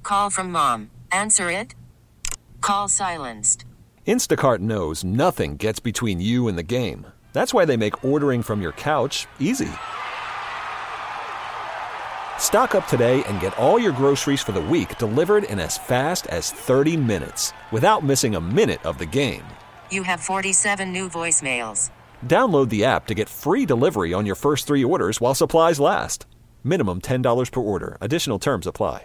Call from mom. Answer it. Call silenced. Instacart knows nothing gets between you and the game. That's why they make ordering from your couch easy. Stock up today and get all your groceries for the week delivered in as fast as 30 minutes without missing a minute of the game. You have 47 new voicemails. Download the app to get free delivery on your first 3 orders while supplies last. Minimum $10 per order. Additional terms apply.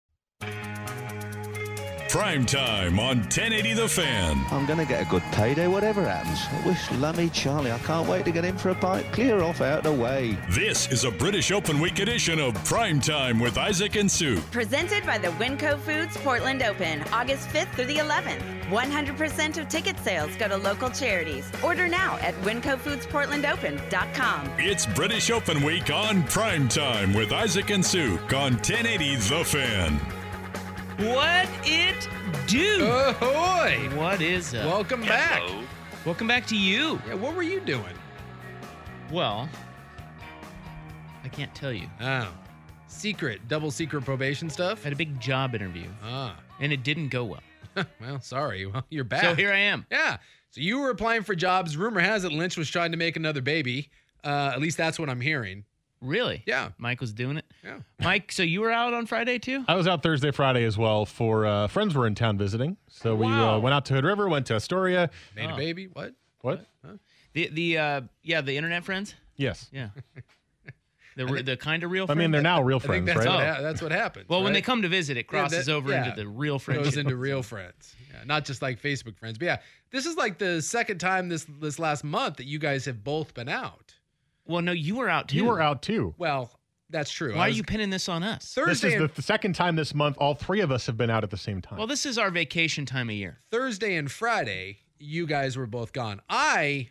Prime time on 1080 The Fan. I'm going to get a good payday, whatever happens. I wish Lummy Charlie. I can't wait to get in for a bite. Clear off out of the way. This is a British Open Week edition of Prime Time with Isaac and Sue. Presented by the Winco Foods Portland Open, August 5th through the 11th. 100% of ticket sales go to local charities. Order now at wincofoodsportlandopen.com. It's British Open Week on Prime Time with Isaac and Sue on 1080 The Fan. What it do? Ahoy! What is up? Welcome back. Welcome back to you. Yeah, what were you doing? Well, I can't tell you. Oh, double secret probation stuff? I had a big job interview, and it didn't go well. Well, sorry. Well, you're back. So here I am. Yeah. So you were applying for jobs. Rumor has it Lynch was trying to make another baby. At least that's what I'm hearing. Really? Yeah. Mike was doing it? Yeah. Mike, so you were out on Friday too? I was out Thursday, Friday as well for friends were in town visiting. So we went out to Hood River, went to Astoria. Made a baby? What? What? Huh? The internet friends? Yes. Yeah. The kind of real friends? I mean, they're now real I think friends, that's right? that's what happens. Well, when right? they come to visit, it crosses over into the real friendship. Goes into real friends. Yeah, not just like Facebook friends. But yeah, this is like the second time this last month that you guys have both been out. Well, no, you were out too. You were out too. Well, that's true. Why are you pinning this on us? Thursday This is the second time this month all three of us have been out at the same time. Well, this is our vacation time of year. Thursday and Friday, you guys were both gone. I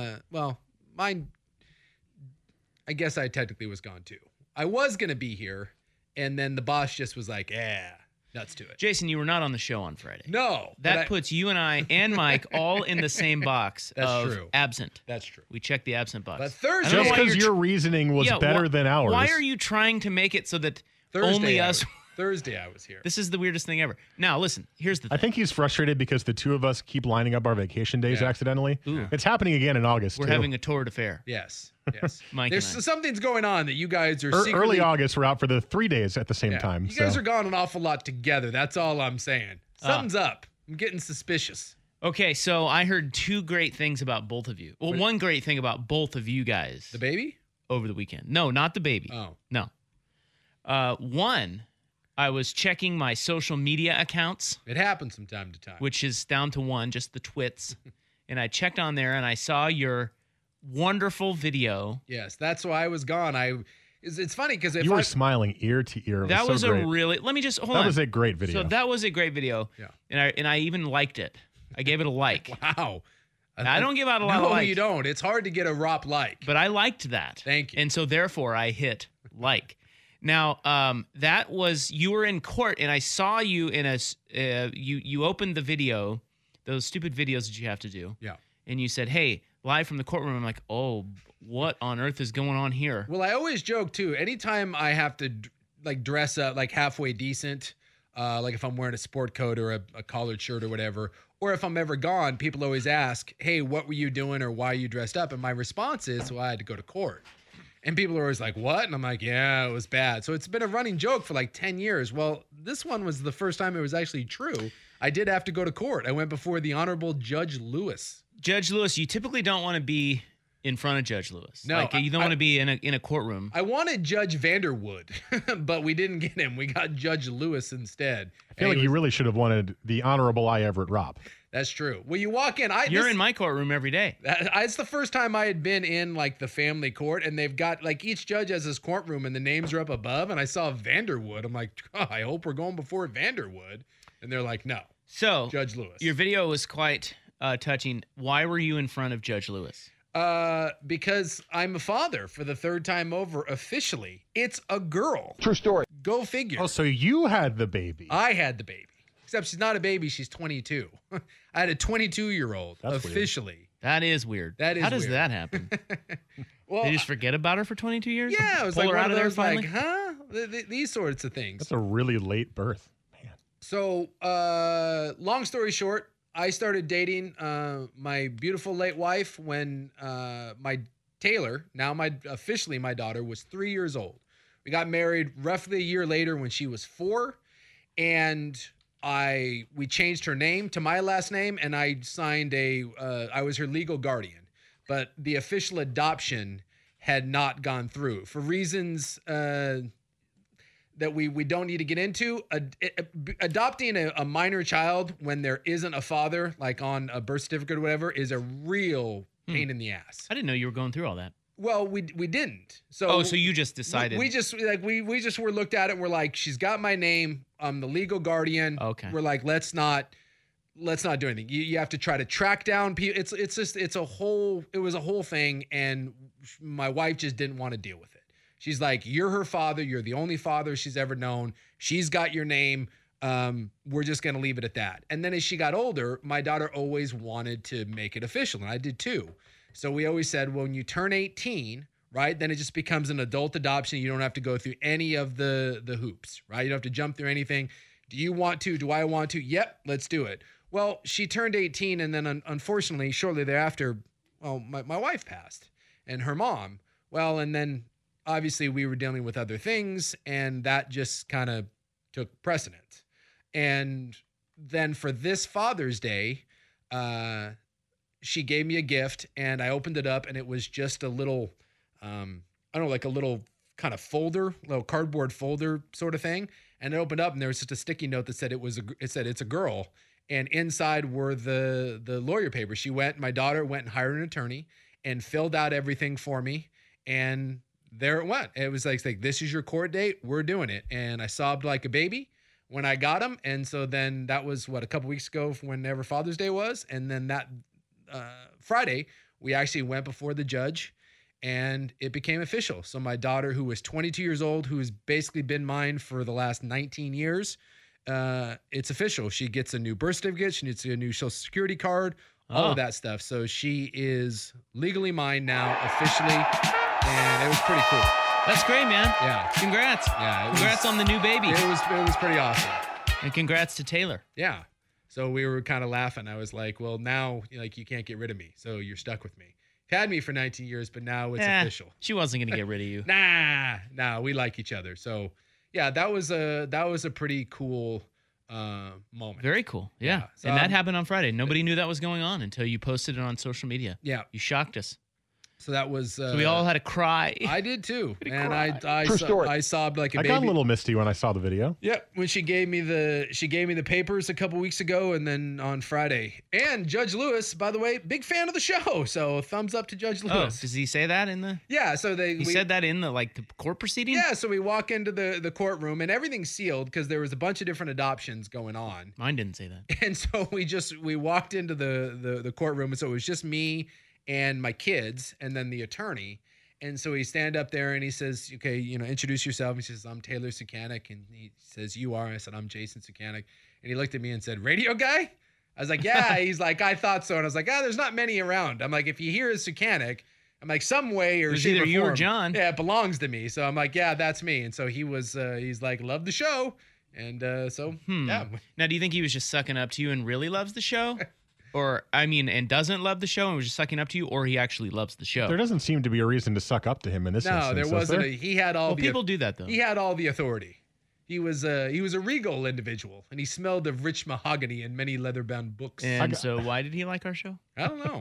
guess I technically was gone too. I was going to be here, and then the boss just was like, nuts to it. Jason, you were not on the show on Friday. No. That puts you and I and Mike all in the same box of true. absent. That's true. We checked the absent box. But Thursday, just because your reasoning was better than ours. Why are you trying to make it so that only us... Thursday I was here. This is the weirdest thing ever. Now, listen, here's the thing. I think he's frustrated because the two of us keep lining up our vacation days accidentally. Ooh. It's happening again in August, We're too. having a torrid affair. Yes. Mike There's something's going on that you guys are secretly... Early August, we're out for the 3 days at the same time. You guys are gone an awful lot together. That's all I'm saying. Something's up. I'm getting suspicious. Okay, so I heard two great things about both of you. Well, one great thing about both of you guys. The baby? Over the weekend. No, not the baby. Oh. No. One, I was checking my social media accounts. It happens from time to time. Which is down to one, just the twits. And I checked on there and I saw your wonderful video. Yes, that's why I was gone. It's funny because you were smiling ear to ear. That was so great. a really. Let me just hold on. That was a great video. So that was a great video. Yeah. And I even liked it. I gave it a like. Wow. I don't give out a lot of likes. No, you don't. It's hard to get a ROP like. But I liked that. Thank you. And so therefore I hit like. Now, that was, you were in court and I saw you in you opened the video, those stupid videos that you have to do. Yeah. And you said, hey, live from the courtroom. I'm like, oh, what on earth is going on here? Well, I always joke too. Anytime I have to like dress up like halfway decent, like if I'm wearing a sport coat or a collared shirt or whatever, or if I'm ever gone, people always ask, hey, what were you doing or why are you dressed up? And my response is, well, I had to go to court. And people are always like, what? And I'm like, yeah, it was bad. So it's been a running joke for like 10 years. Well, this one was the first time it was actually true. I did have to go to court. I went before the Honorable Judge Lewis. Judge Lewis, you typically don't want to be in front of Judge Lewis. No, like, you don't want to be in a courtroom. I wanted Judge Vanderwood, but we didn't get him. We got Judge Lewis instead. I feel like you really should have wanted the Honorable I. Everett Ropp. That's true. Well, you walk in. You're in my courtroom every day. It's the first time I had been in like the family court, and they've got like each judge has his courtroom, and the names are up above. And I saw Vanderwood. I'm like, I hope we're going before Vanderwood. And they're like, no. So Judge Lewis. Your video was quite touching. Why were you in front of Judge Lewis? Because I'm a father for the third time over officially. It's a girl. True story. Go figure. Oh, so you had the baby. I had the baby. Except she's not a baby. She's 22. I had a 22-year-old officially. Weird. That is weird. That is How does weird. that happen? Well, they just forget about her for 22 years? Yeah, it was Pull like her one out of of there those finally? like, huh? These sorts of things. That's a really late birth. Man. So, long story short, I started dating my beautiful late wife when my Taylor, now officially my daughter, was 3 years old. We got married roughly a year later when she was 4, and we changed her name to my last name, and I signed I was her legal guardian, but the official adoption had not gone through for reasons that we don't need to get into. Adopting a minor child when there isn't a father, like on a birth certificate or whatever, is a real pain in the ass. I didn't know you were going through all that. Well, we didn't. So so you just decided. We just were looked at it. And we're like, she's got my name. I'm the legal guardian. Okay. We're like, let's not do anything. You have to try to track down people. It was a whole thing, and my wife just didn't want to deal with it. She's like, you're her father. You're the only father she's ever known. She's got your name. We're just going to leave it at that. And then as she got older, my daughter always wanted to make it official, and I did too. So we always said, well, when you turn 18, right, then it just becomes an adult adoption. You don't have to go through any of the hoops, right? You don't have to jump through anything. Do you want to? Do I want to? Yep, let's do it. Well, she turned 18, and then unfortunately, shortly thereafter, well, my wife passed, and her mom. Well, and then obviously we were dealing with other things, and that just kind of took precedence. And then for this Father's Day, she gave me a gift, and I opened it up, and it was just a little, I don't know, like a little kind of folder, little cardboard folder sort of thing. And it opened up, and there was just a sticky note that said it said it's a girl. And inside were the lawyer papers. My daughter went and hired an attorney and filled out everything for me. And there it went. It was like, this is your court date. We're doing it. And I sobbed like a baby when I got him. And so then that was a couple weeks ago, whenever Father's Day was. And then that Friday, we actually went before the judge, and it became official. So my daughter, who was 22 years old, who's basically been mine for the last 19 years, it's official. She gets a new birth certificate. She needs a new Social Security card, all of that stuff. So she is legally mine now, officially, and it was pretty cool. That's great, man. Yeah. Congrats. Yeah. Congrats on the new baby. It was pretty awesome. And congrats to Taylor. Yeah. So we were kind of laughing. I was like, well, now you can't get rid of me. So you're stuck with me. You've had me for 19 years, but now it's official. She wasn't going to get rid of you. Nah, we like each other. So yeah, that was a pretty cool moment. Very cool. Yeah. So, and that happened on Friday. Nobody knew that was going on until you posted it on social media. Yeah. You shocked us. So that was. So we all had to cry. I did too, and True I sobbed like a baby. I got a little misty when I saw the video. Yep, when she gave me the papers a couple weeks ago, and then on Friday. And Judge Lewis, by the way, big fan of the show, so thumbs up to Judge Lewis. Oh, does he say that in the? Yeah, so he said that in the court proceeding. Yeah, so we walk into the courtroom, and everything's sealed because there was a bunch of different adoptions going on. Mine didn't say that. And so we walked into the courtroom, and so it was just me and my kids, and then the attorney. And so he stand up there and he says, okay, introduce yourself. He says, I'm Taylor Sukanik. And he says, you are? I said, I'm Jason Sukanik. And he looked at me and said, radio guy? I was like, yeah. He's like, I thought so. And I was like, there's not many around. I'm like, if you hear Sukanik, I'm like, some way or shape either or you form, or John. Yeah, it belongs to me. So I'm like, yeah, that's me. And so he was, he's like, love the show. And yeah. Now, do you think he was just sucking up to you and really loves the show? And doesn't love the show and was just sucking up to you, or he actually loves the show? There doesn't seem to be a reason to suck up to him in this instance. No, there wasn't. He had all the. People do that though. He had all the authority. He was a regal individual, and he smelled of rich mahogany and many leather-bound books. And so, why did he like our show? I don't know.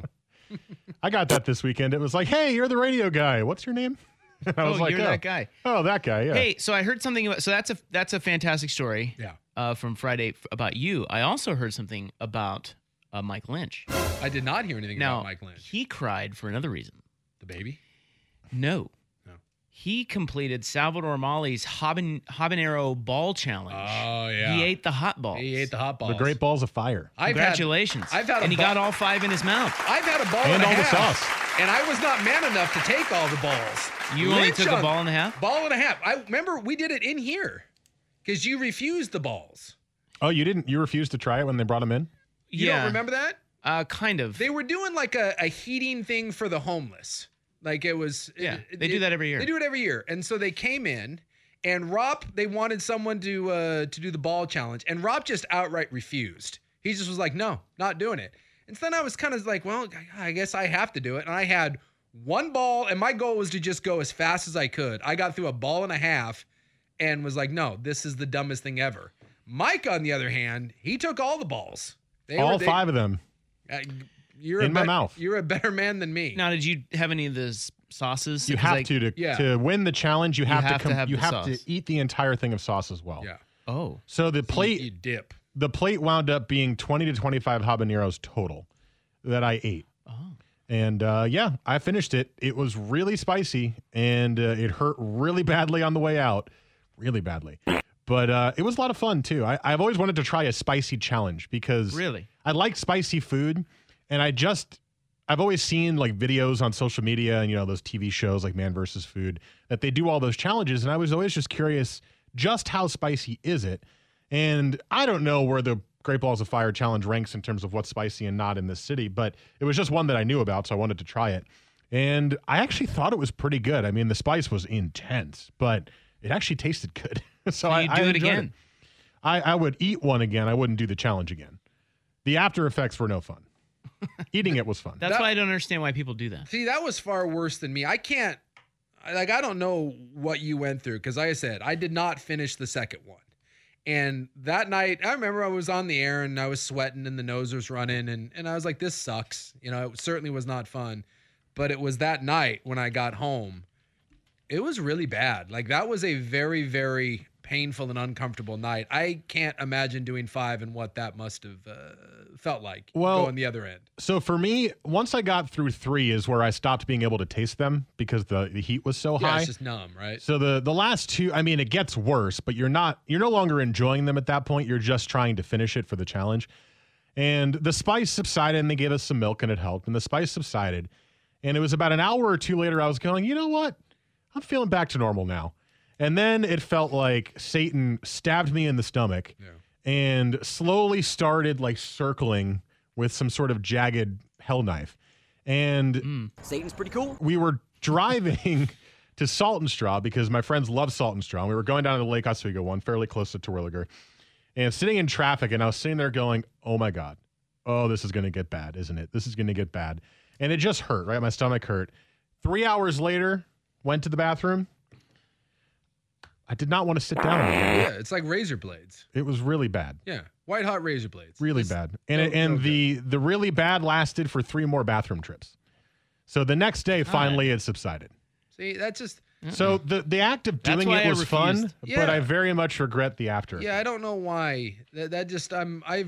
I got that this weekend. It was like, hey, you're the radio guy. What's your name? I was like, you're that guy. Oh, that guy. Yeah. Hey, so I heard something about. So that's a fantastic story. Yeah. From Friday about you. I also heard something about Mike Lynch. I did not hear anything about Mike Lynch. He cried for another reason. The baby? No. He completed Salvador Mali's habanero ball challenge. Oh, yeah. He ate the hot balls. The great balls of fire. Congratulations. He got all 5 in his mouth. I've had a ball and all half, the sauce. And I was not man enough to take all the balls. You only took a ball and a half? Ball and a half. I remember we did it in here because you refused the balls. Oh, you didn't? You refused to try it when they brought them in? You don't remember that? Kind of. They were doing like a heating thing for the homeless. Like it was. Yeah, they do that every year. They do it every year. And so they came in And Rob, they wanted someone to do the ball challenge, and Rob just outright refused. He just was like, no, not doing it. And so then I was kind of like, well, I guess I have to do it. And I had one ball, and my goal was to just go as fast as I could. I got through a ball and a half and was like, no, this is the dumbest thing ever. Mike, on the other hand, he took all the balls. All 5 of them. You're in my mouth. You're a better man than me. Now, did you have any of the sauces? You have to win the challenge. You have to eat the entire thing of sauce as well. Yeah. Oh. So the plate, you dip. The plate wound up being 20 to 25 habaneros total that I ate. Oh. And I finished it. It was really spicy, and it hurt really badly on the way out. Really badly. But it was a lot of fun, too. I've always wanted to try a spicy challenge because really? I like spicy food, and I've always seen like videos on social media and, those TV shows like Man vs. Food that they do all those challenges. And I was always just curious, just how spicy is it? And I don't know where the Great Balls of Fire challenge ranks in terms of what's spicy and not in this city, but it was just one that I knew about, so I wanted to try it. And I actually thought it was pretty good. I mean, the spice was intense, but it actually tasted good. So I do it again. I would eat one again. I wouldn't do the challenge again. The after effects were no fun. Eating it was fun. That's why I don't understand why people do that. See, that was far worse than me. I don't know what you went through because, like I said, I did not finish the second one. And that night, I remember I was on the air and I was sweating and the nose was running. And I was like, this sucks. It certainly was not fun. But it was that night when I got home. It was really bad. Like, that was a very, very painful and uncomfortable night. I can't imagine doing 5 and what that must have felt like going the other end. So for me, once I got through 3 is where I stopped being able to taste them because the heat was so high. It's just numb, right? So the last 2, I mean, it gets worse, but you're no longer enjoying them at that point. You're just trying to finish it for the challenge. And the spice subsided, and they gave us some milk, and it helped. And the spice subsided. And it was about an hour or 2 later, I was going, you know what? I'm feeling back to normal now. And then it felt like Satan stabbed me in the stomach and slowly started like circling with some sort of jagged hell knife. And Satan's pretty cool. We were driving to Salt and Straw because my friends love Salt and Straw. And we were going down to the Lake Oswego one, fairly close to Terwilliger, and sitting in traffic. And I was sitting there going, oh my God, this is going to get bad, isn't it? This is going to get bad. And it just hurt, right? My stomach hurt. 3 hours later, went to the bathroom. I did not want to sit down again. Yeah, it's like razor blades. It was really bad. Yeah, white hot razor blades. Really bad. And the really bad lasted for 3 more bathroom trips. So the next day, finally, it subsided. See, that's just... So the act of doing it was fun, but I very much regret the after. Yeah, I don't know why. That just I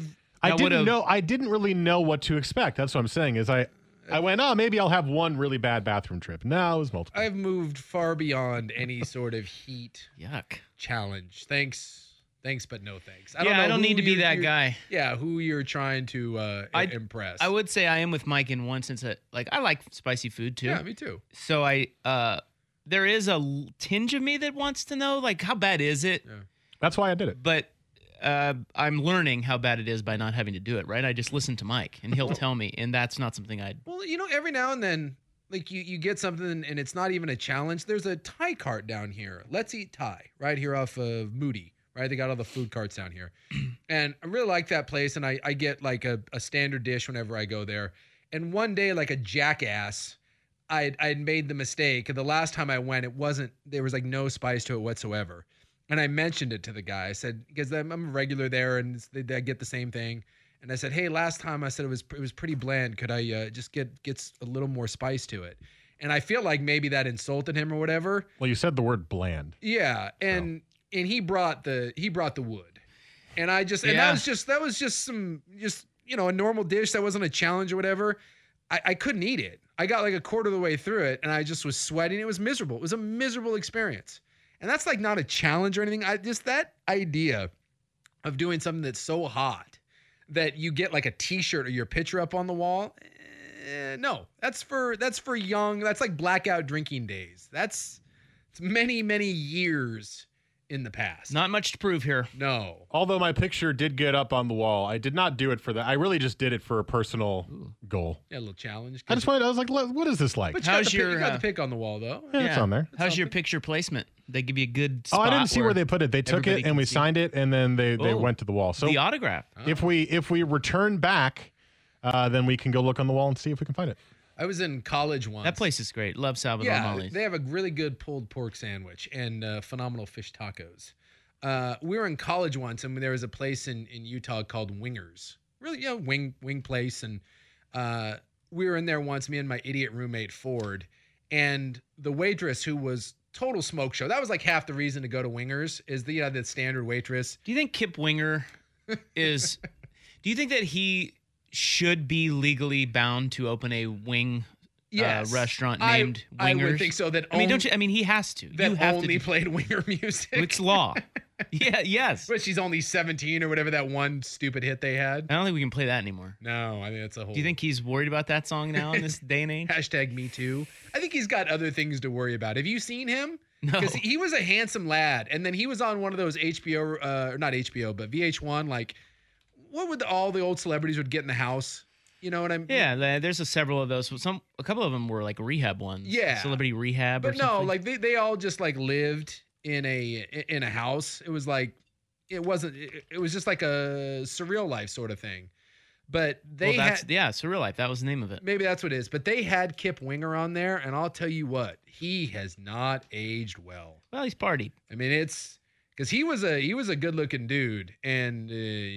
didn't really know what to expect. That's what I'm saying. Is I went, maybe I'll have one really bad bathroom trip. No, it was multiple. I've moved far beyond any sort of heat challenge. Thanks, but no thanks. I don't need to be that guy. Yeah, who you're trying to impress. I would say I am with Mike in one sense that, like, I like spicy food too. Yeah, me too. So there is a tinge of me that wants to know, like, how bad is it? Yeah. That's why I did it. But I'm learning how bad it is by not having to do it, right? I just listen to Mike, and he'll tell me, and that's not something I'd... Well, every now and then, like, you get something, and it's not even a challenge. There's a Thai cart down here. Let's Eat Thai, right here off of Moody, right? They got all the food carts down here. And I really like that place, and I get, like, a standard dish whenever I go there. And one day, like a jackass... I'd made the mistake. And the last time I went, there was like no spice to it whatsoever. And I mentioned it to the guy. I said, because I'm a regular there and they get the same thing. And I said, hey, last time I said it was pretty bland. Could I just get a little more spice to it? And I feel like maybe that insulted him or whatever. Well, you said the word bland. Yeah. And he brought the wood. And I just, and that was just some, a normal dish. That wasn't a challenge or whatever. I couldn't eat it. I got like a quarter of the way through it and I just was sweating. It was miserable. It was a miserable experience. And that's like not a challenge or anything. Just that idea of doing something that's so hot that you get like a t-shirt or your picture up on the wall. No, that's for young. That's like blackout drinking days. It's many, many years in the past. Not much to prove here. No. Although my picture did get up on the wall, I did not do it for that. I really just did it for a personal goal. Yeah, a little challenge. I was like, what is this like? But you got the pic on the wall, though. Yeah, it's on there. How's your picture placement? They give you a good spot. Oh, I didn't see where they put it. They took everybody it and we can see signed it, and then they went to the wall. So the autograph. if we return back, then we can go look on the wall and see if we can find it. I was in college once. That place is great. Love Salvador Molly's. They have a really good pulled pork sandwich and phenomenal fish tacos. We were in college once, and there was a place in Utah called Wingers. Really, wing place. And we were in there once, me and my idiot roommate Ford, and the waitress, who was total smoke show. That was like half the reason to go to Wingers, is the standard waitress. Do you think Kip Winger is? Do you think that he should be legally bound to open a wing restaurant named Wingers? I would think so. Don't you? I mean, he has to. That you have only to played winger music. It's law. Yeah. Yes. But she's only 17 or whatever that one stupid hit they had. I don't think we can play that anymore. No, I think that's a whole. Do you think he's worried about that song now in this day and age? Hashtag me too. I think he's got other things to worry about. Have you seen him? No. Because he was a handsome lad, and then he was on one of those HBO, not HBO, but VH1. Like, what would all the old celebrities would get in the house? You know what I mean? Yeah, there's several of those. A couple of them were like rehab ones. Yeah, celebrity rehab. But or something. no, like they all just like lived in a house. It was like it wasn't. It was just like a surreal life sort of thing. But they Surreal Life. That was the name of it. Maybe that's what it is. But they had Kip Winger on there, and I'll tell you what, he has not aged well. Well, he's partied. I mean, it's because he was a good looking dude, and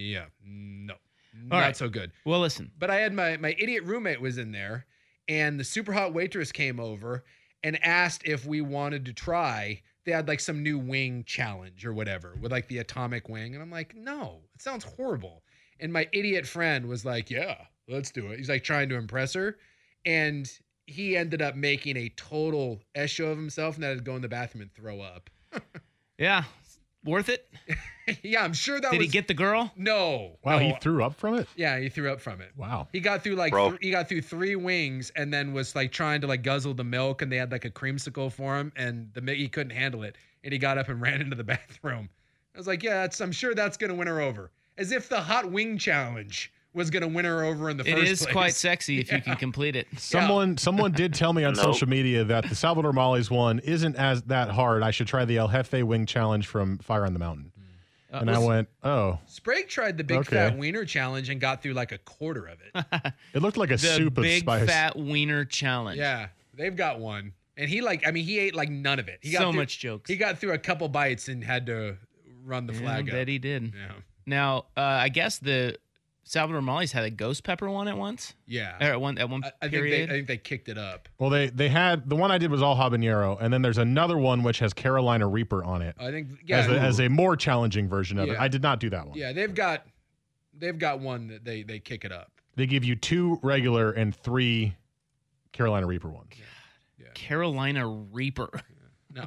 not so good. Well, listen. But I had my idiot roommate was in there, and the super hot waitress came over and asked if we wanted to try. They had like some new wing challenge or whatever with like the atomic wing, and I'm like, no, it sounds horrible. And my idiot friend was like, yeah, let's do it. He's like trying to impress her. And he ended up making a total show of himself and then had to go in the bathroom and throw up. Yeah. Worth it? Yeah, I'm sure that Did he get the girl? No. Wow, no. he threw up from it? Yeah, he threw up from it. Wow. He got through he got through 3 wings and then was like trying to like guzzle the milk, and they had like a creamsicle for him, and he couldn't handle it. And he got up and ran into the bathroom. I was like, yeah, I'm sure that's going to win her over. As if the hot wing challenge was going to win her over in the first place. It is quite sexy if you can complete it. Someone did tell me on social media that the Salvador Molly's one isn't as that hard. I should try the El Jefe wing challenge from Fire on the Mountain. And I went, oh. Sprague tried the big fat wiener challenge and got through like a quarter of it. It looked like a soup of spice. The big fat wiener challenge. Yeah, they've got one. And he ate like none of it. He got much jokes. He got through a couple bites and had to run the flag up. I bet he did. Yeah. Now, I guess the Salvador Molly's had a ghost pepper one at once. Yeah. Or at one period. I think they kicked it up. Well, they had the one I did was all habanero, and then there's another one which has Carolina Reaper on it. I think as a more challenging version of it. I did not do that one. Yeah, they've got one that they kick it up. They give you 2 regular and 3 Carolina Reaper ones. Yeah. Carolina Reaper. No.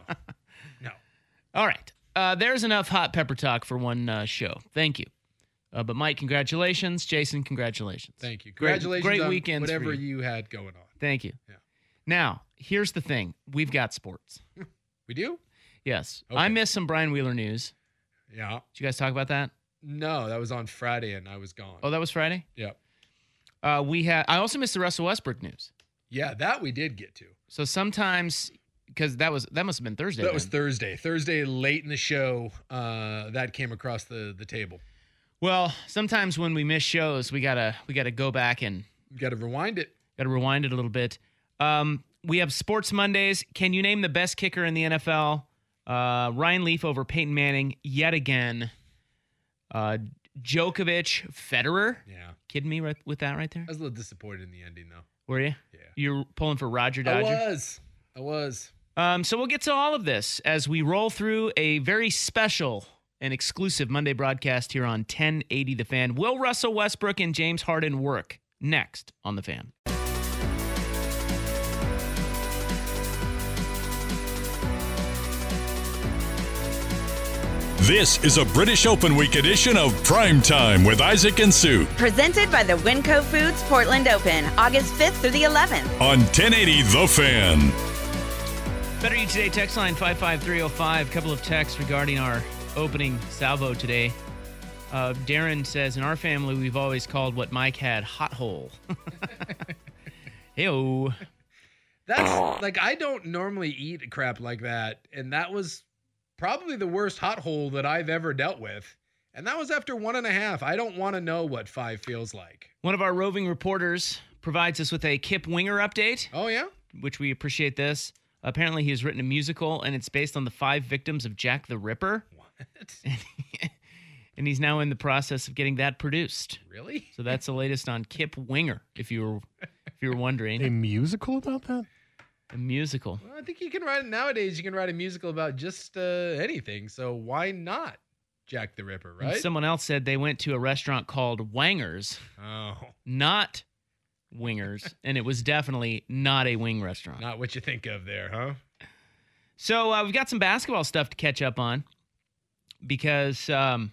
All right. There's enough hot pepper talk for one show. Thank you. But Mike, congratulations. Jason, congratulations. Thank you. Congratulations great on weekend. Whatever you had going on. Thank you. Yeah. Now, here's the thing. We've got sports. We do? Yes. Okay. I missed some Brian Wheeler news. Yeah. Did you guys talk about that? No, that was on Friday and I was gone. Oh, that was Friday? Yep. I also missed the Russell Westbrook news. Yeah, that we did get to. So sometimes, because that must have been Thursday. That was Thursday. Thursday late in the show, that came across the table. Well, sometimes when we miss shows, we gotta go back and rewind it. Gotta rewind it a little bit. We have Sports Mondays. Can you name the best kicker in the NFL? Ryan Leaf over Peyton Manning yet again. Djokovic, Federer. Yeah. Kidding me with that right there? I was a little disappointed in the ending though. Were you? Yeah. You're pulling for Roger Dodger? I was. So we'll get to all of this as we roll through a very special and exclusive Monday broadcast here on 1080 The Fan. Will Russell Westbrook and James Harden work? Next on The Fan. This is a British Open Week edition of Primetime with Isaac and Sue. Presented by the Winco Foods Portland Open, August 5th through the 11th. On 1080 The Fan. Better You Today text line 55305. A couple of texts regarding our opening salvo today. Darren says, in our family, we've always called what Mike had hot hole. Hey-o. That's like, I don't normally eat crap like that. And that was probably the worst hot hole that I've ever dealt with. And that was after 1.5. I don't want to know what 5 feels like. One of our roving reporters provides us with a Kip Winger update. Oh, yeah? Which we appreciate this. Apparently, he has written a musical, and it's based on the 5 victims of Jack the Ripper. What? And he's now in the process of getting that produced. Really? So that's the latest on Kip Winger, if you were wondering. A musical about that? A musical. Well, I think you can write nowadays. You can write a musical about just anything. So why not Jack the Ripper, right? And someone else said they went to a restaurant called Wangers, not Wingers, and it was definitely not a wing restaurant. Not what you think of there, huh? So we've got some basketball stuff to catch up on because,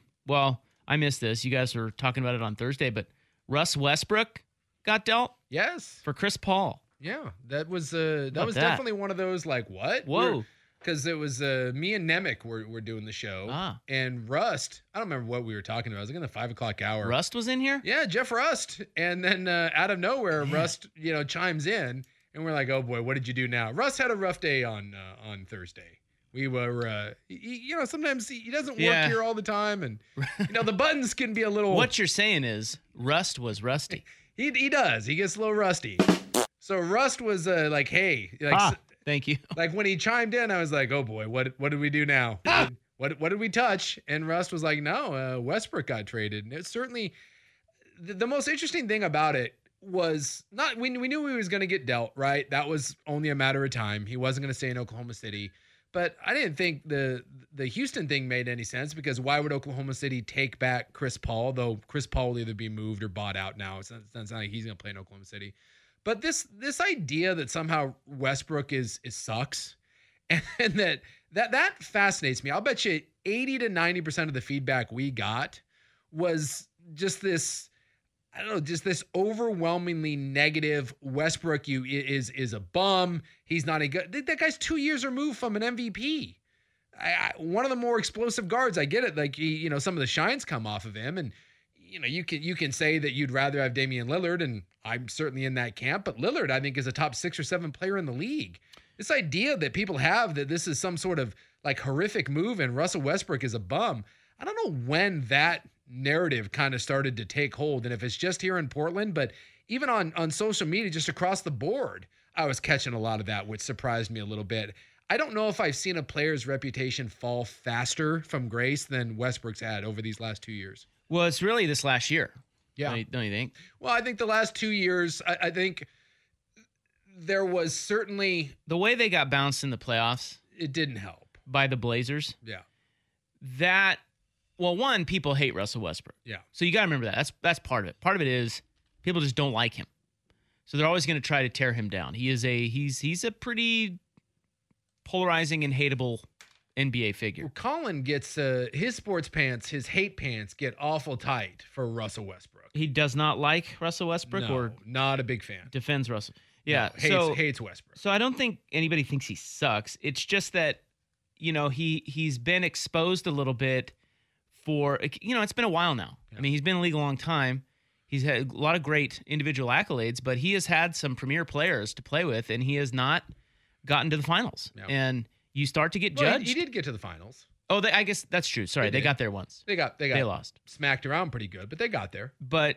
I missed this. You guys were talking about it on Thursday, but Russ Westbrook got dealt Yes. for Chris Paul. Yeah, that was definitely one of those like what? Whoa. Because it was me and Nemec were doing the show, and Rust. I don't remember what we were talking about. It was like in the 5 o'clock hour. Rust was in here? Yeah, Jeff Rust, and then out of nowhere, Rust chimes in, and we're like, oh boy, what did you do now? Rust had a rough day on Thursday. We were, sometimes he doesn't work here all the time, and the buttons can be a little. What you're saying is Rust was rusty. He does. He gets a little rusty. So Rust was like, hey, thank you. Like when he chimed in, I was like, oh boy, what did we do now? What did we touch? And Rust was like, no, Westbrook got traded. And it's certainly the most interesting thing about it was not we knew he was going to get dealt, right? That was only a matter of time. He wasn't going to stay in Oklahoma City. But I didn't think the Houston thing made any sense because why would Oklahoma City take back Chris Paul? Though Chris Paul will either be moved or bought out now. It's not like he's going to play in Oklahoma City. But this idea that somehow Westbrook is sucks, and that fascinates me. I'll bet you 80 to 90% of the feedback we got was just this, I don't know, just this overwhelmingly negative. Westbrook is a bum. He's not a good. That guy's 2 years removed from an MVP. One of the more explosive guards. I get it. Like some of the shines come off of him, and you can say that you'd rather have Damian Lillard, and I'm certainly in that camp, but Lillard, I think, is a top 6 or 7 player in the league. This idea that people have that this is some sort of like horrific move and Russell Westbrook is a bum. I don't know when that narrative kind of started to take hold, and if it's just here in Portland, but even on social media, just across the board, I was catching a lot of that, which surprised me a little bit. I don't know if I've seen a player's reputation fall faster from grace than Westbrook's had over these last 2 years. Well, it's really this last year. Yeah. Don't you think? Well, I think the last 2 years, I think there was certainly... The way they got bounced in the playoffs. It didn't help. By the Blazers. Yeah. One, people hate Russell Westbrook. Yeah. So you got to remember that. That's part of it. Part of it is people just don't like him. So they're always going to try to tear him down. He's a pretty polarizing and hateable NBA figure. Well, Colin gets his sports pants, his hate pants get awful tight for Russell Westbrook. He does not like Russell Westbrook, no, or not a big fan. Defends Russell. Yeah, no, hates Westbrook. So I don't think anybody thinks he sucks. It's just that he's been exposed a little bit for it's been a while now. Yeah. I mean, he's been in the league a long time. He's had a lot of great individual accolades, but he has had some premier players to play with, and he has not gotten to the finals. Yeah. And you start to get judged. He did get to the finals. Oh, I guess that's true. Sorry, they got there once. They lost. Smacked around pretty good, but they got there. But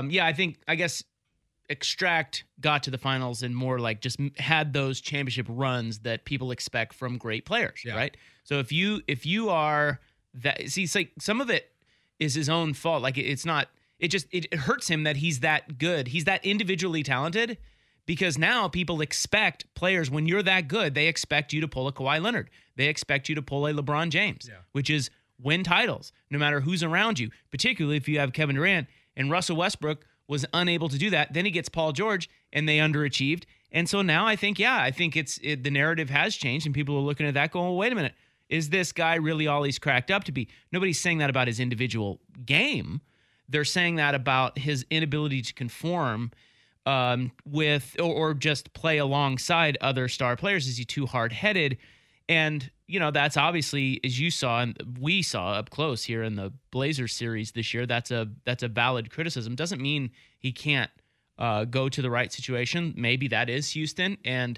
I guess Extract got to the finals and more like just had those championship runs that people expect from great players, right? So if you are that, see, it's like some of it is his own fault. Like it's not. It hurts him that he's that good. He's that individually talented. Because now people expect players, when you're that good, they expect you to pull a Kawhi Leonard. They expect you to pull a LeBron James, which is win titles, no matter who's around you, particularly if you have Kevin Durant. And Russell Westbrook was unable to do that. Then he gets Paul George, and they underachieved. And so now I think the narrative has changed, and people are looking at that going, well, wait a minute. Is this guy really all he's cracked up to be? Nobody's saying that about his individual game. They're saying that about his inability to conform with or just play alongside other star players? Is he too hard-headed? And, that's obviously, as you saw and we saw up close here in the Blazers series this year, that's a valid criticism. Doesn't mean he can't go to the right situation. Maybe that is Houston, and,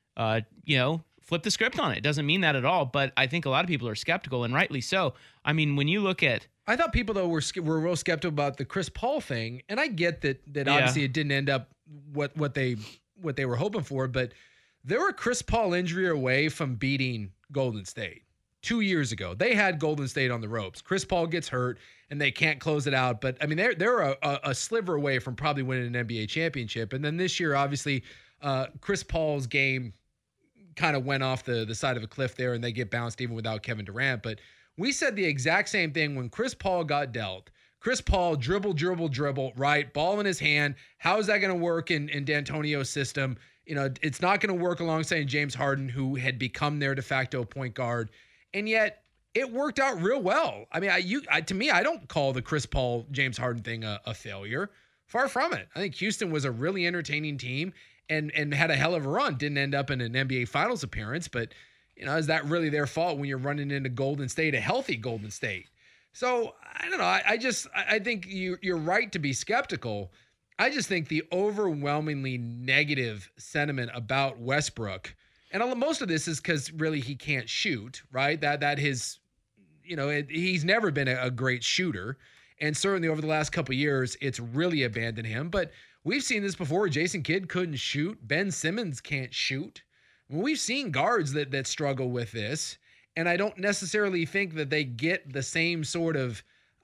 flip the script on it. Doesn't mean that at all, but I think a lot of people are skeptical, and rightly so. I mean, when you look at... I thought people, though, were real skeptical about the Chris Paul thing, and I get that obviously it didn't end up what they were hoping for, but they were a Chris Paul injury away from beating Golden State 2 years ago. They had Golden State on the ropes. Chris Paul gets hurt, and they can't close it out, but, I mean, they're a sliver away from probably winning an NBA championship, and then this year, obviously, Chris Paul's game kind of went off the side of a cliff there, and they get bounced even without Kevin Durant. But we said the exact same thing when Chris Paul got dealt. Chris Paul dribble, right? Ball in his hand. How is that going to work in D'Antonio's system? It's not going to work alongside James Harden, who had become their de facto point guard. And yet it worked out real well. I mean, to me, I don't call the Chris Paul, James Harden thing a failure. Far from it. I think Houston was a really entertaining team and had a hell of a run. Didn't end up in an NBA Finals appearance, but is that really their fault when you're running into Golden State, a healthy Golden State? So I don't know. I think you're right to be skeptical. I just think the overwhelmingly negative sentiment about Westbrook, and most of this is because really he can't shoot, right? That his, he's never been a great shooter, and certainly over the last couple of years, it's really abandoned him. But we've seen this before. Jason Kidd couldn't shoot. Ben Simmons can't shoot. We've seen guards that struggle with this, and I don't necessarily think that they get the same sort of,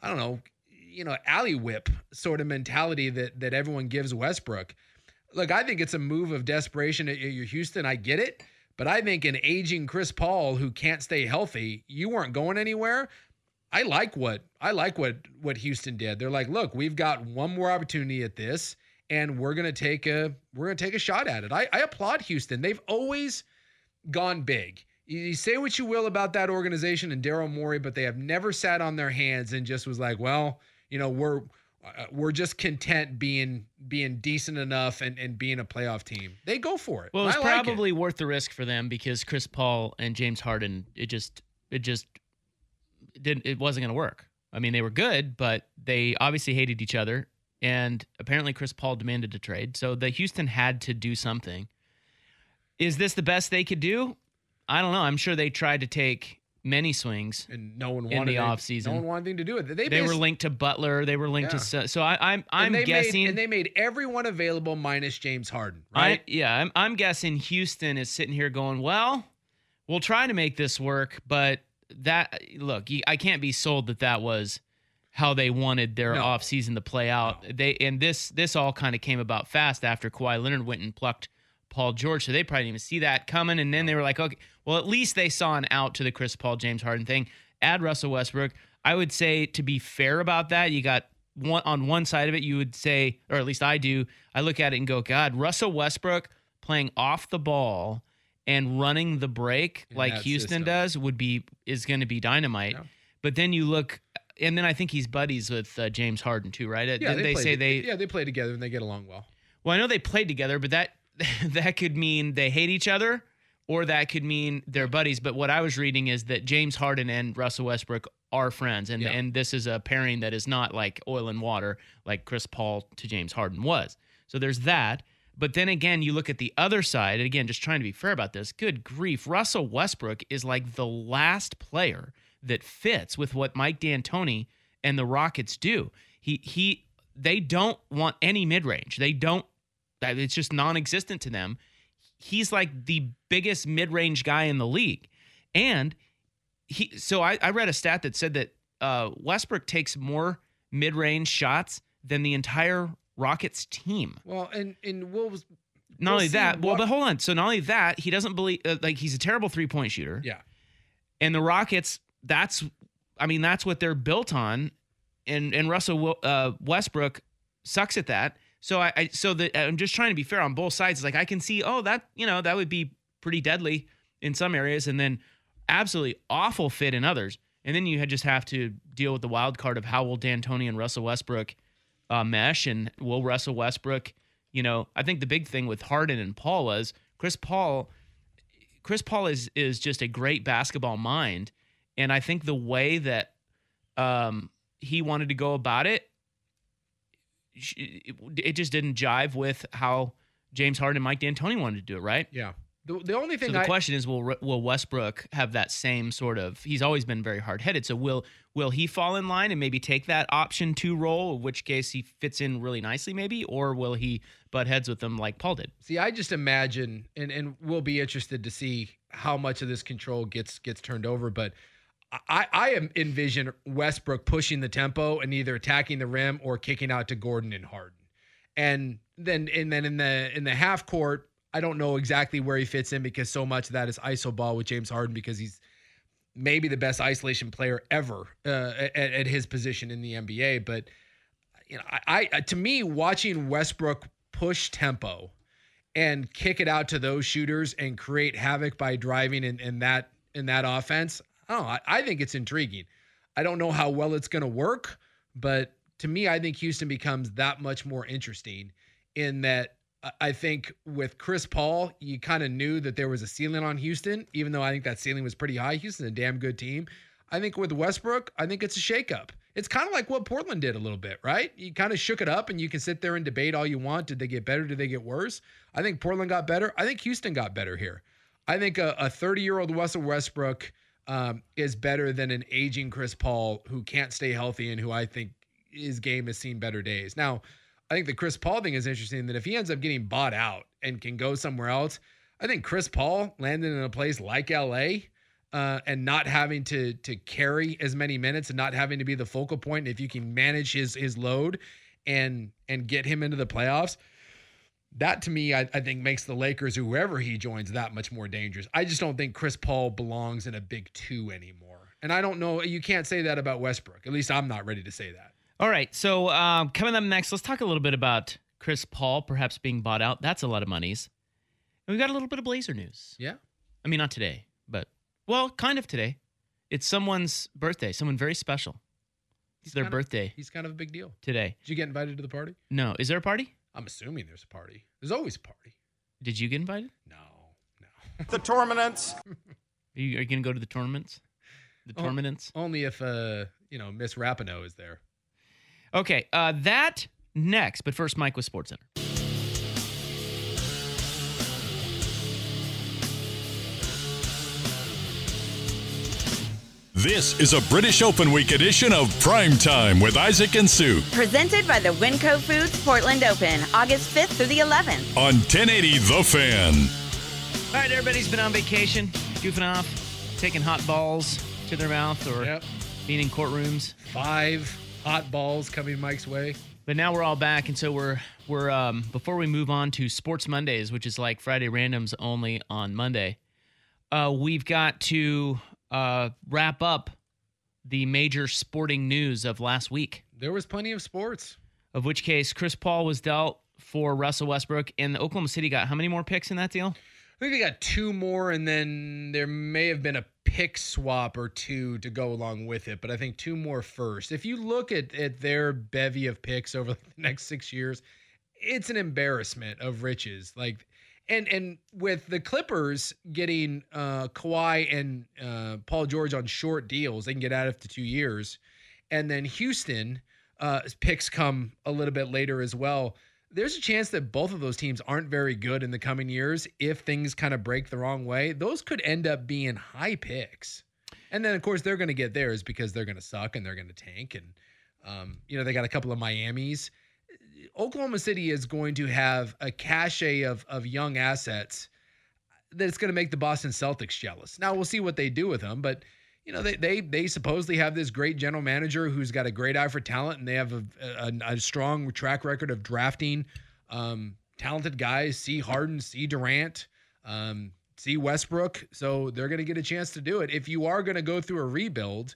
alley whip sort of mentality that everyone gives Westbrook. Look, I think it's a move of desperation at your Houston. I get it, but I think an aging Chris Paul who can't stay healthy, you weren't going anywhere. I like what Houston did. They're like, look, we've got one more opportunity at this, and we're gonna take a shot at it. I applaud Houston. They've always gone big. You say what you will about that organization and Daryl Morey, but they have never sat on their hands and just was like, well, we're just content being decent enough and being a playoff team. They go for it. Well, it's probably worth the risk for them because Chris Paul and James Harden, it wasn't going to work. I mean, they were good, but they obviously hated each other. And apparently Chris Paul demanded a trade. So the Houston had to do something. Is this the best they could do? I don't know. I'm sure they tried to take many swings and no one wanted in the offseason. No one wanted anything to do with it. They were linked to Butler. They were linked to... So I'm guessing... And they made everyone available minus James Harden, right? I'm guessing Houston is sitting here going, well, we'll try to make this work, but I can't be sold that was how they wanted their offseason to play out. No. This all kind of came about fast after Kawhi Leonard went and plucked Paul George, so they probably didn't even see that coming, and then they were like, okay, well, at least they saw an out to the Chris Paul, James Harden thing. Add Russell Westbrook. I would say, to be fair about that, you got on one side of it, you would say, or at least I do, I look at it and go, God, Russell Westbrook playing off the ball and running the break like Houston does is going to be dynamite. Yeah. But then you look... And then I think he's buddies with James Harden too, right? Yeah, they play together and they get along well. Well, I know they played together, but that could mean they hate each other, or that could mean they're buddies. But what I was reading is that James Harden and Russell Westbrook are friends, and this is a pairing that is not like oil and water, like Chris Paul to James Harden was. So there's that. But then again, you look at the other side, and again, just trying to be fair about this. Good grief, Russell Westbrook is like the last player that fits with what Mike D'Antoni and the Rockets do. They don't want any mid-range. It's just non-existent to them. He's like the biggest mid-range guy in the league. And I read a stat that said that Westbrook takes more mid-range shots than the entire Rockets team. Well, and Wolves... Not only that, but hold on. So not only that, he doesn't believe, he's a terrible three-point shooter. Yeah. And the Rockets... That's what they're built on, and Russell Westbrook sucks at that. So I'm just trying to be fair on both sides. It's like I can see, that would be pretty deadly in some areas, and then absolutely awful fit in others. And then you just have to deal with the wild card of how will D'Antoni and Russell Westbrook mesh, and will Russell Westbrook I think the big thing with Harden and Paul was Chris Paul is just a great basketball mind. And I think the way that he wanted to go about it, it just didn't jive with how James Harden and Mike D'Antoni wanted to do it, right? Yeah. The only thing so the question is, will Westbrook have that same sort of? He's always been very hard-headed. So will he fall in line and maybe take that option 2 role, in which case he fits in really nicely, maybe, or will he butt heads with them like Paul did? See, I just imagine, and we'll be interested to see how much of this control gets turned over, but I envision Westbrook pushing the tempo and either attacking the rim or kicking out to Gordon and Harden, and then in the half court. I don't know exactly where he fits in because so much of that is iso ball with James Harden because he's maybe the best isolation player ever at his position in the NBA. But I to me, watching Westbrook push tempo and kick it out to those shooters and create havoc by driving in that offense, I think it's intriguing. I don't know how well it's going to work, but to me, I think Houston becomes that much more interesting in that. I think with Chris Paul, you kind of knew that there was a ceiling on Houston, even though I think that ceiling was pretty high. Houston's a damn good team. I think with Westbrook, I think it's a shakeup. It's kind of like what Portland did a little bit, right? You kind of shook it up and you can sit there and debate all you want. Did they get better? Did they get worse? I think Portland got better. I think Houston got better here. I think a 30-year-old Russell Westbrook is better than an aging Chris Paul who can't stay healthy and who I think his game has seen better days. Now, I think the Chris Paul thing is interesting that if he ends up getting bought out and can go somewhere else, I think Chris Paul landed in a place like LA and not having to carry as many minutes and not having to be the focal point. If you can manage his load and get him into the playoffs, that to me, I think makes the Lakers, whoever he joins, that much more dangerous. I just don't think Chris Paul belongs in a big 2 anymore. And I don't know, you can't say that about Westbrook. At least I'm not ready to say that. All right, so coming up next, let's talk a little bit about Chris Paul perhaps being bought out. That's a lot of monies. And we've got a little bit of Blazer news. Yeah. I mean, not today, but, well, kind of today. It's someone's birthday, someone very special. It's their birthday. He's kind of a big deal. Today. Did you get invited to the party? No. Is there a party? I'm assuming there's a party. There's always a party. Did you get invited? No. The tournaments. Are you going to go to the tournaments? The tournaments? Only if, Miss Rapinoe is there. Okay, that next. But first, Mike with SportsCenter. This is a British Open Week edition of Prime Time with Isaac and Sue. Presented by the Winco Foods Portland Open, August 5th through the 11th. On 1080 The Fan. All right, everybody's been on vacation, goofing off, taking hot balls to their mouth or being in courtrooms. 5 hot balls coming Mike's way. But now we're all back, and so we're before we move on to Sports Mondays, which is like Friday randoms only on Monday, we've got to wrap up the major sporting news of last week. There was plenty of sports. Of which case, Chris Paul was dealt for Russell Westbrook, and Oklahoma City got how many more picks in that deal? I think they got 2 more, and then there may have been a pick swap or 2 to go along with it, but I think 2 more first. If you look at their bevy of picks over the next 6 years, it's an embarrassment of riches. Like, and with the Clippers getting Kawhi and Paul George on short deals, they can get out after 2 years, and then Houston picks come a little bit later as well. There's a chance that both of those teams aren't very good in the coming years if things kind of break the wrong way. Those could end up being high picks. And then, of course, they're going to get theirs because they're going to suck and they're going to tank. And, they got a couple of Miamis. Oklahoma City is going to have a cachet of young assets that's going to make the Boston Celtics jealous. Now, we'll see what they do with them, but they supposedly have this great general manager who's got a great eye for talent, and they have a strong track record of drafting talented guys. See Harden, see Durant, see Westbrook. So they're going to get a chance to do it. If you are going to go through a rebuild,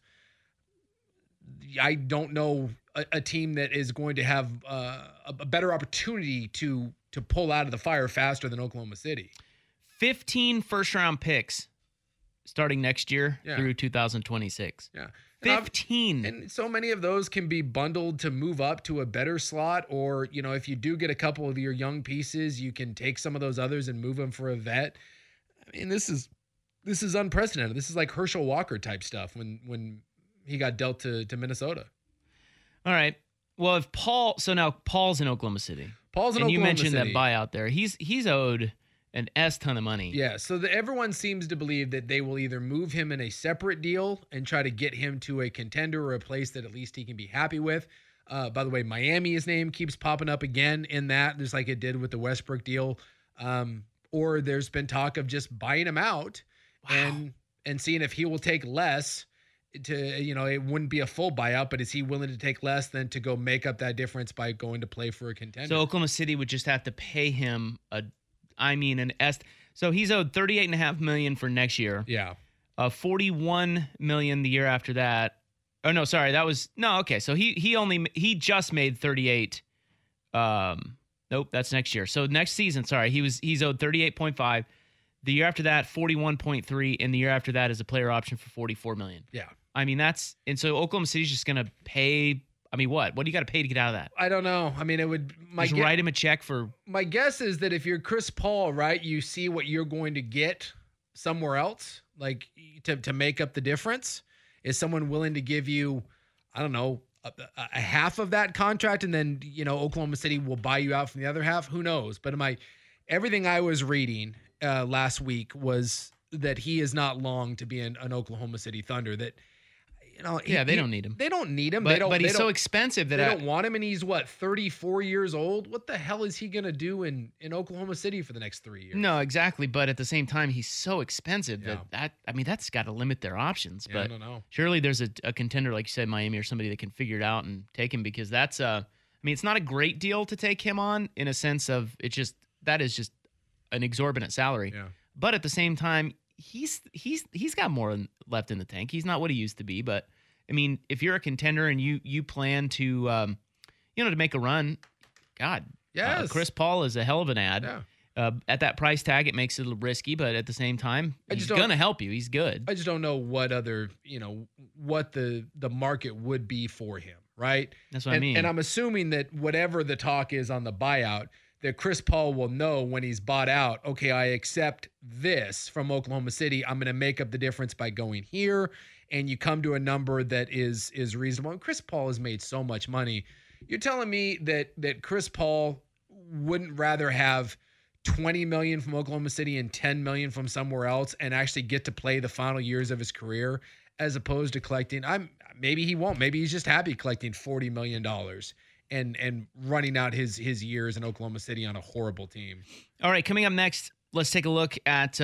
I don't know a team that is going to have a better opportunity to pull out of the fire faster than Oklahoma City. 15 first-round picks starting next year through 2026. Yeah. 15. And so many of those can be bundled to move up to a better slot, or, you know, if you do get a couple of your young pieces, you can take some of those others and move them for a vet. I mean, this is unprecedented. This is like Herschel Walker type stuff when he got dealt to Minnesota. All right. Well, so now Paul's in Oklahoma City. And you mentioned that buyout there. He's owed an ton of money. Yeah, so everyone seems to believe that they will either move him in a separate deal and try to get him to a contender or a place that at least he can be happy with. By the way, Miami's name keeps popping up again in that, just like it did with the Westbrook deal. Or there's been talk of just buying him out and seeing if he will take less to, you know, it wouldn't be a full buyout, but is he willing to take less than to go make up that difference by going to play for a contender? So Oklahoma City would just have to pay him so he's owed $38.5 million for next year. Yeah. $41 million the year after that. Oh no, sorry, okay. So he just made 38. Nope, that's next year. So next season, sorry, he's owed 38.5. The year after that, 41.3, and the year after that is a player option for $44 million. Yeah. I mean, and so Oklahoma City's just gonna pay. I mean, what do you got to pay to get out of that? I don't know. I mean, it would write him a check for. My guess is that if you're Chris Paul, right, you see what you're going to get somewhere else, like to make up the difference. Is someone willing to give you, I don't know, a half of that contract, and then, you know, Oklahoma City will buy you out from the other half? Who knows? But everything I was reading last week was that he is not long to be an Oklahoma City Thunder. That. You know, they don't need him. They don't need him. But he's so expensive that they don't want him, and he's 34 years old. What the hell is he gonna do in Oklahoma City for the next 3 years? No, exactly. But at the same time, he's so expensive that's got to limit their options. But I don't know. Surely there's a contender like you said, Miami or somebody that can figure it out and take him, because that's it's not a great deal to take him on in a sense of that is just an exorbitant salary. Yeah. But at the same time, he's got more left in the tank. He's not what he used to be, but I mean, if you're a contender and you plan to to make a run, God, yes, Chris Paul is a hell of an ad. Yeah. At that price tag, it makes it a little risky, but at the same time, he's going to help you. He's good. I just don't know what other, what the market would be for him, right? That's what I mean. And I'm assuming that whatever the talk is on the buyout, that Chris Paul will know when he's bought out, okay, I accept this from Oklahoma City. I'm going to make up the difference by going here. And you come to a number that is reasonable. And Chris Paul has made so much money. You're telling me that Chris Paul wouldn't rather have $20 million from Oklahoma City and $10 million from somewhere else and actually get to play the final years of his career, as opposed to collecting? Maybe he won't. Maybe he's just happy collecting $40 million and running out his years in Oklahoma City on a horrible team. All right, coming up next, let's take a look at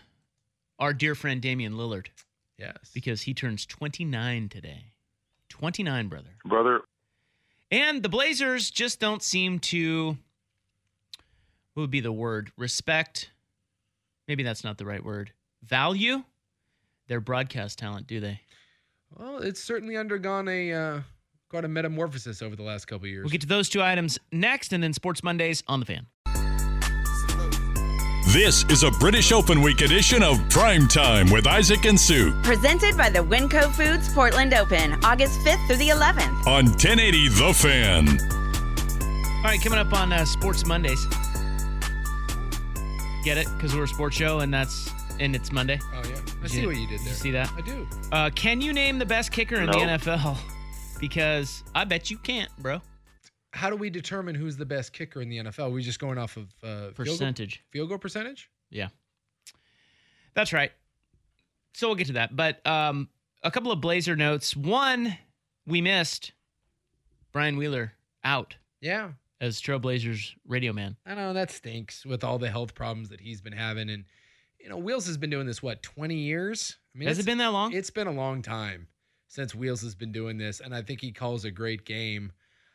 our dear friend Damian Lillard. Yes. Because he turns 29 today. 29, Brother. And the Blazers just don't seem to, what would be the word? Respect. Maybe that's not the right word. Value their broadcast talent, do they? Well, it's certainly undergone quite a metamorphosis over the last couple of years. We'll get to those two items next, and then Sports Mondays on the Fan. This is a British Open Week edition of Prime Time with Isaac and Sue. Presented by the Winco Foods Portland Open, August 5th through the 11th. On 1080 The Fan. All right, coming up on Sports Mondays. Get it? Because we're a sports show and it's Monday. Oh, yeah. I see what you did there. You see that? I do. Can you name the best kicker in the NFL? Because I bet you can't, bro. How do we determine who's the best kicker in the NFL? Are we just going off of percentage? Field goal percentage? Yeah. That's right. So we'll get to that. But a couple of Blazer notes. One, we missed Brian Wheeler out. Yeah. As Trailblazers radio man. I know, that stinks with all the health problems that he's been having. And, Wheels has been doing this, 20 years? I mean, has it been that long? It's been a long time since Wheels has been doing this. And I think he calls a great game.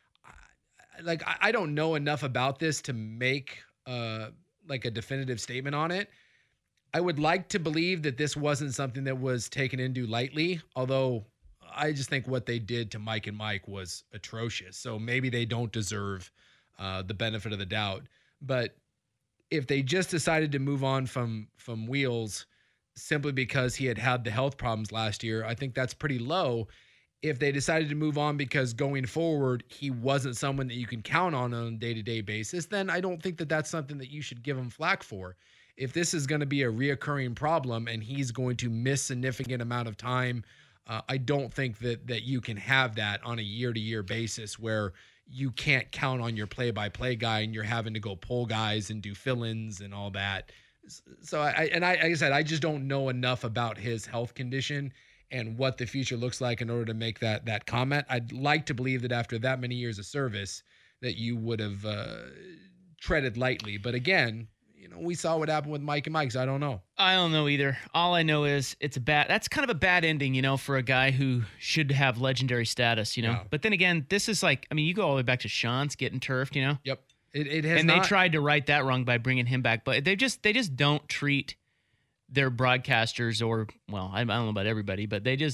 I don't know enough about this to make a definitive statement on it. I would like to believe that this wasn't something that was taken into lightly, although I just think what they did to Mike and Mike was atrocious. So maybe they don't deserve the benefit of the doubt. But if they just decided to move on from Wheels simply because he had the health problems last year, I think that's pretty low. if they decided to move on because going forward he wasn't someone that you can count on a day-to-day basis, then I don't think that that's something that you should give him flack for. If this is going to be a reoccurring problem and he's going to miss significant amount of time, I don't think that you can have that on a year-to-year basis where you can't count on your play-by-play guy and you're having to go pull guys and do fill-ins and all that. So like I said, I just don't know enough about his health condition and what the future looks like in order to make that comment. I'd like to believe that after that many years of service that you would have treaded lightly. But again, we saw what happened with Mike and Mike, so I don't know. I don't know either. All I know is that's kind of a bad ending, for a guy who should have legendary status, Yeah. But then again, this is you go all the way back to Sean's getting turfed, Yep. It has and not. they tried to right that wrong by bringing him back, but they just don't treat their broadcasters I don't know about everybody, but I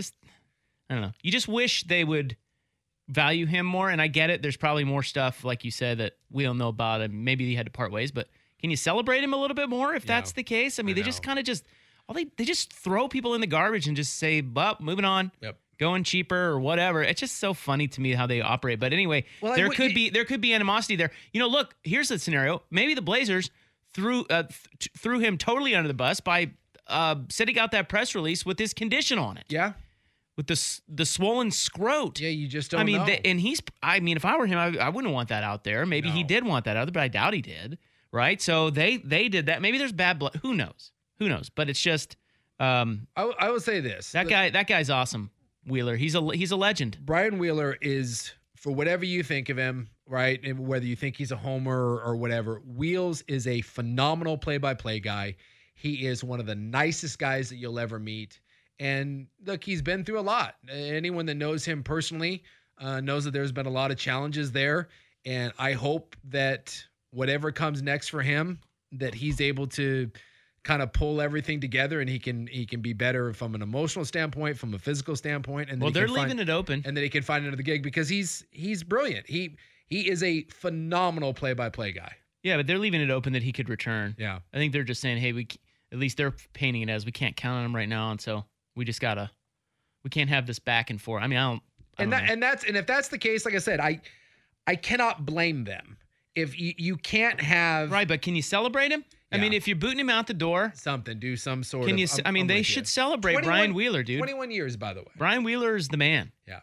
don't know. You just wish they would value him more, and I get it. There's probably more stuff, like you said, that we don't know about, and maybe he had to part ways, but can you celebrate him a little bit more if that's the case? I mean, they just kind of they just throw people in the garbage and just say, well, moving on. Yep. Going cheaper or whatever. It's just so funny to me how they operate. But anyway, there could be animosity there. Look, here's the scenario. Maybe the Blazers threw him totally under the bus by sending out that press release with his condition on it. Yeah. With the swollen scrot. Yeah, you just don't know. If I were him, I wouldn't want that out there. Maybe he did want that out there, but I doubt he did. Right? So they did that. Maybe there's bad blood. Who knows? But it's just I will say this. That guy's awesome. Wheeler, he's a legend. Brian Wheeler is, for whatever you think of him, right, and whether you think he's a homer or whatever, Wheels is a phenomenal play-by-play guy. He is one of the nicest guys that you'll ever meet. And look, he's been through a lot. Anyone that knows him personally knows that there's been a lot of challenges there. And I hope that whatever comes next for him, that he's able to kind of pull everything together and he can be better from an emotional standpoint, from a physical standpoint. And they're leaving it open, and that he can find another gig because he's brilliant. He is a phenomenal play-by-play guy. Yeah, but they're leaving it open that he could return. Yeah, I think they're just saying, hey, at least they're painting it as we can't count on him right now, and so we just we can't have this back and forth. I mean, I don't know. And if that's the case, like I said, I cannot blame them if you can't have right. But can you celebrate him? I mean, if you're booting him out the door, do some sort can of. you? They should celebrate Brian Wheeler, dude. 21 years, by the way. Brian Wheeler is the man. Yeah,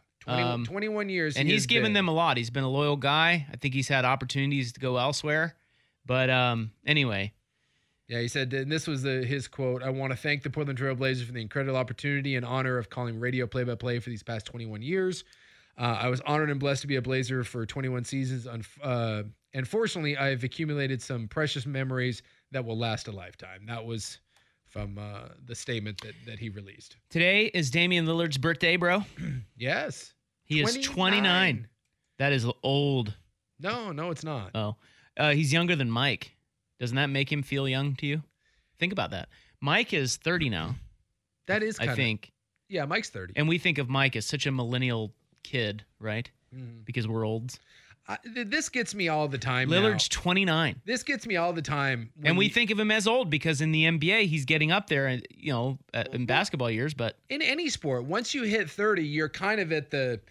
21 years, and he's given them a lot. He's been a loyal guy. I think he's had opportunities to go elsewhere, but anyway. Yeah, he said, and this was his quote, "I want to thank the Portland Trail Blazers for the incredible opportunity and honor of calling radio play-by-play for these past 21 years. I was honored and blessed to be a Blazer for 21 seasons. And fortunately, I've accumulated some precious memories that will last a lifetime." That was from the statement that he released. Today is Damian Lillard's birthday, bro. Yes. He is 29. That is old. No, it's not. Oh. He's younger than Mike. Doesn't that make him feel young to you? Think about that. Mike is 30 now. That is kind of. I think. Yeah, Mike's 30. And we think of Mike as such a millennial kid, right? Mm-hmm. Because we're olds. This gets me all the time. Lillard's now. 29. This gets me all the time. And we think of him as old because in the NBA, he's getting up there, in basketball years. But in any sport, once you hit 30, you're kind of at the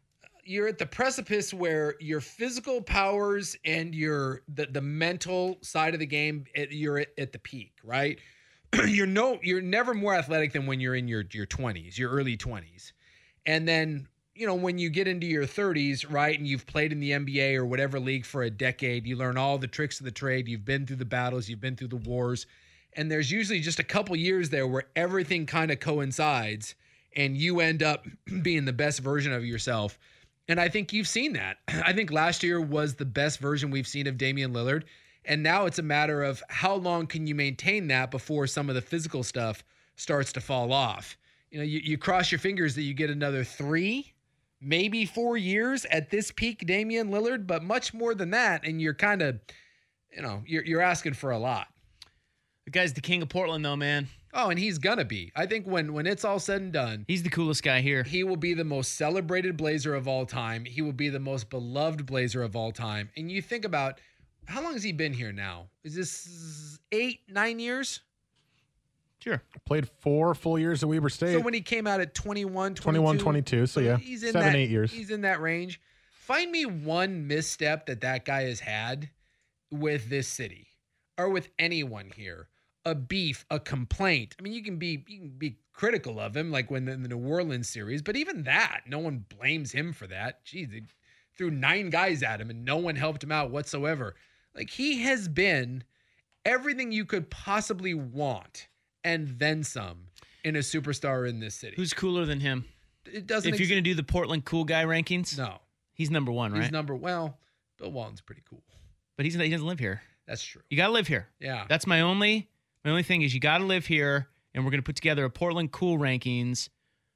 precipice where your physical powers and the mental side of the game, you're at the peak, right? You're never more athletic than when you're in your 20s, your early 20s. And then, when you get into your 30s, right, and you've played in the NBA or whatever league for a decade, you learn all the tricks of the trade. You've been through the battles, you've been through the wars. And there's usually just a couple years there where everything kind of coincides and you end up being the best version of yourself. And I think you've seen that. I think last year was the best version we've seen of Damian Lillard. And now it's a matter of how long can you maintain that before some of the physical stuff starts to fall off. You cross your fingers that you get another 3, maybe 4 years at this peak Damian Lillard, but much more than that. And you're kind of, you're asking for a lot. The guy's the king of Portland, though, man. Oh, and he's gonna be. I think when it's all said and done, he's the coolest guy here. He will be the most celebrated Blazer of all time. He will be the most beloved Blazer of all time. And you think about, how long has he been here now? Is this 8, 9 years? Sure. Played 4 full years at Weber State. So when he came out at 21, 22, so yeah, he's in 7-8 years. He's in that range. Find me one misstep that guy has had with this city or with anyone here. A beef, a complaint. I mean, you can be critical of him, like when in the New Orleans series, but even that, no one blames him for that. Geez, they threw 9 guys at him and no one helped him out whatsoever. Like, he has been everything you could possibly want and then some in a superstar in this city. Who's cooler than him? It doesn't. If you're going to do the Portland cool guy rankings, no, he's number 1, right? He's well, Bill Walton's pretty cool, but he doesn't live here. That's true. You got to live here. Yeah. That's my only thing is you got to live here, and we're going to put together a Portland cool rankings.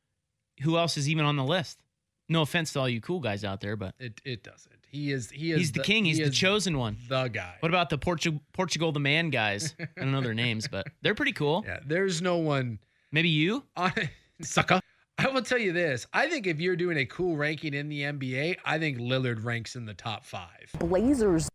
Who else is even on the list? No offense to all you cool guys out there, but it doesn't. He's the king. He's the chosen one. The guy. What about the Portugal the Man guys? I don't know their names, but they're pretty cool. Yeah, there's no one. Maybe you? Sucker. I will tell you this. I think if you're doing a cool ranking in the NBA, I think Lillard ranks in the top 5. Blazers.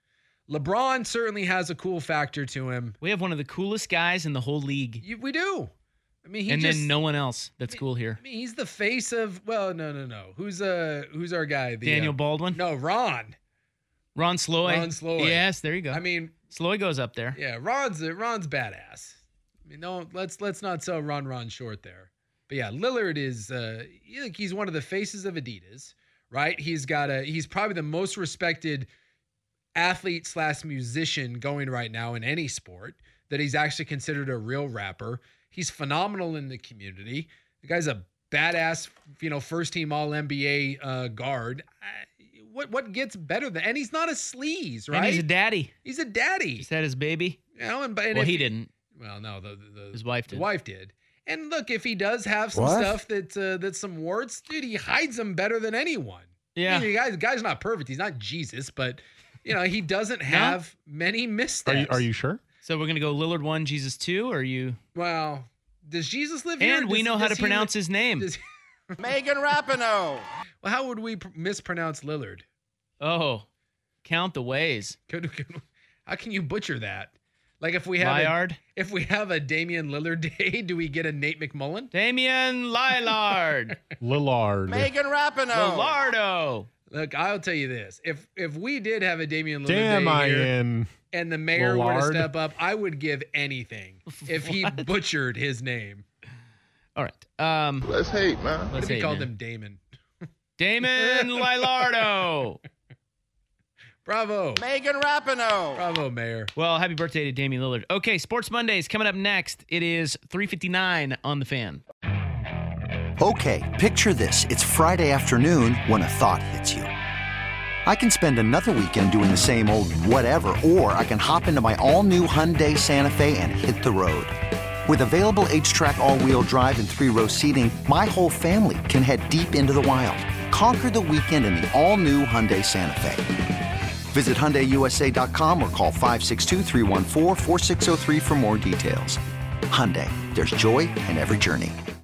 LeBron certainly has a cool factor to him. We have one of the coolest guys in the whole league. We do. I mean, then no one else that's cool here. I mean, he's the face of. Well, no. Who's our guy? Daniel Baldwin? No, Ron. Ron Sloy. Ron Sloy. Yes, there you go. I mean, Sloy goes up there. Yeah, Ron's badass. I mean, no, let's not sell Ron short there. But yeah, Lillard is. He's one of the faces of Adidas, right? He's probably the most respected athlete / musician going right now in any sport. That he's actually considered a real rapper. He's phenomenal in the community. The guy's a badass, first team All NBA guard. What gets better than? And he's not a sleaze, right? And he's a daddy. He's a daddy. He's had his baby. And he didn't. Well, no, his wife did. The wife did. And look, if he does have some stuff that's some warts, dude, he hides them better than anyone. Yeah, the guy's not perfect. He's not Jesus, but he doesn't have many missteps. Are you sure? So we're gonna go Lillard 1, Jesus 2, or are you? Well, does Jesus live here? And we know how to pronounce his name. Megan Rapinoe. Well, how would we mispronounce Lillard? Oh, count the ways. How can you butcher that? Like if we have a Damian Lillard day, do we get a Nate McMullen? Damian Lillard. Lillard. Megan Rapinoe. Lillardo. Look, I'll tell you this: if we did have a Damian Lillard day here, and the mayor were to Lillard. step up, I would give anything if he butchered his name. All right. Let's hate, man. What if he called him Damon? Damon Lillardo. Bravo. Megan Rapinoe. Bravo, Mayor. Well, happy birthday to Damian Lillard. Okay, Sports Mondays coming up next. It is 3:59 on the Fan. Okay, picture this. It's Friday afternoon when a thought hits you. I can spend another weekend doing the same old whatever, or I can hop into my all-new Hyundai Santa Fe and hit the road. With available H-Track all-wheel drive and 3-row seating, my whole family can head deep into the wild. Conquer the weekend in the all-new Hyundai Santa Fe. Visit HyundaiUSA.com or call 562-314-4603 for more details. Hyundai, there's joy in every journey.